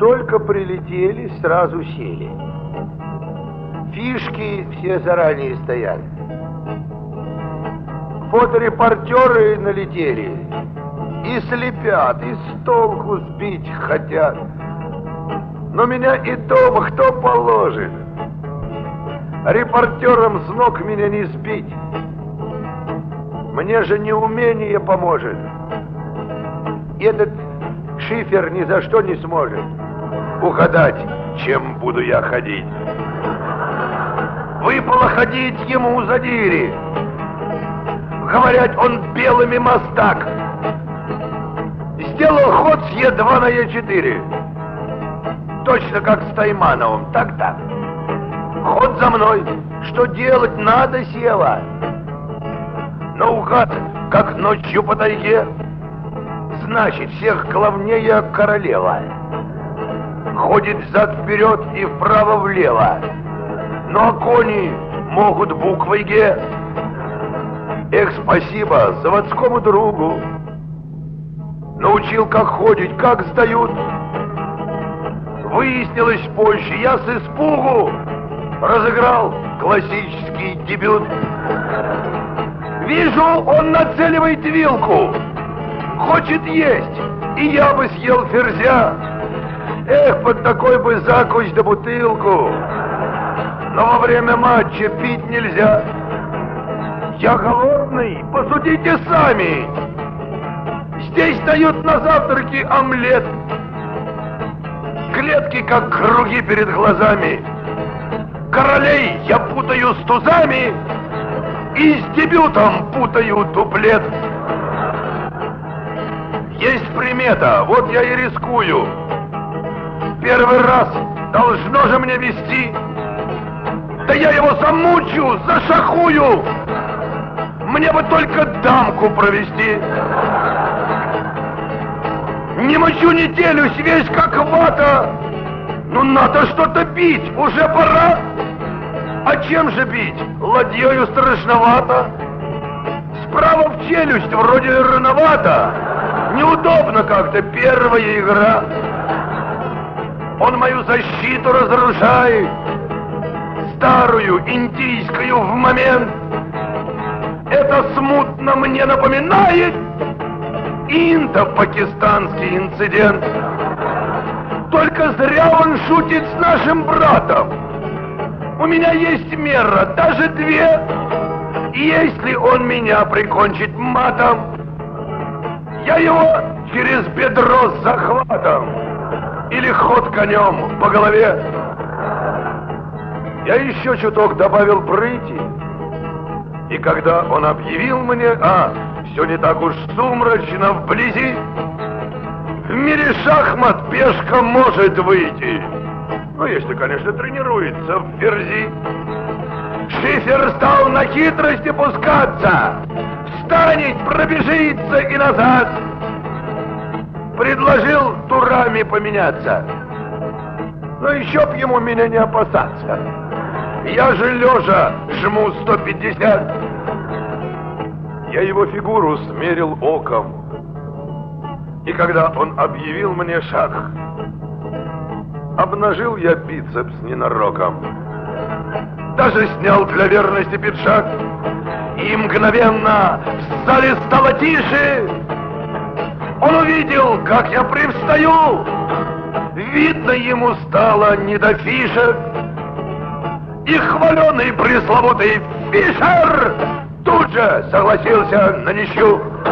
Только прилетели, сразу сели. Фишки все заранее стоят. Фоторепортеры налетели и слепят, и с толку сбить хотят. Но меня и дома кто положит? Репортерам с ног меня не сбить. Мне же неумение поможет. Этот шифер ни за что не сможет угадать, чем буду я ходить. Выпало ходить ему за дири. Говорят, он белыми мастак. Сделал ход с Е2 на Е4. Точно как с Таймановым. Так-так. Ход за мной. Что делать надо, села. Наугад, как ночью по тайге. Значит, всех главнее королева. Ходит взад-вперед и вправо-влево. Но кони могут буквой Г. Эх, спасибо заводскому другу. Научил, как ходить, как сдают. Выяснилось позже, я с испугу разыграл классический дебют. Вижу, он нацеливает вилку. Хочет есть, и я бы съел ферзя. Эх, под такой бы закусь да бутылку. Но во время матча пить нельзя. Я голодный, посудите сами. Здесь дают на завтраки омлет. Клетки, как круги перед глазами. Королей я путаю с тузами и с дебютом путаю дуплет. Есть примета, вот я и рискую. Первый раз должно же мне вести. Да я его замучу, зашахую. Мне бы только дамку провести. Не мочу, не делюсь, весь как вата. Ну надо что-то бить, уже пора. А чем же бить? Ладьёю страшновато. Справа в челюсть вроде рановато. Неудобно как-то, первая игра. Он мою защиту разрушает. Старую, индийскую в момент. Это смутно мне напоминает индо-пакистанский инцидент. Только зря он шутит с нашим братом. У меня есть мера, даже две. И если он меня прикончит матом, я его через бедро с захватом или ход конем по голове. Я еще чуток добавил прыти. И когда он объявил мне, все не так уж сумрачно вблизи, в мире шахмат пешка может выйти. Ну, если, конечно, тренируется в ферзи. Шифер стал на хитрости пускаться, встанет, пробежится и назад. Предложил турами поменяться. Но еще б ему меня не опасаться. Я же лежа жму 150. Я его фигуру смерил оком. И когда он объявил мне шах, обнажил я бицепс ненароком. Даже снял для верности пиджак. И мгновенно в зале стало тише. Он увидел, как я привстаю. Видно, ему стало не до фишек. И хваленый пресловутый Фишер тут же согласился на ничью.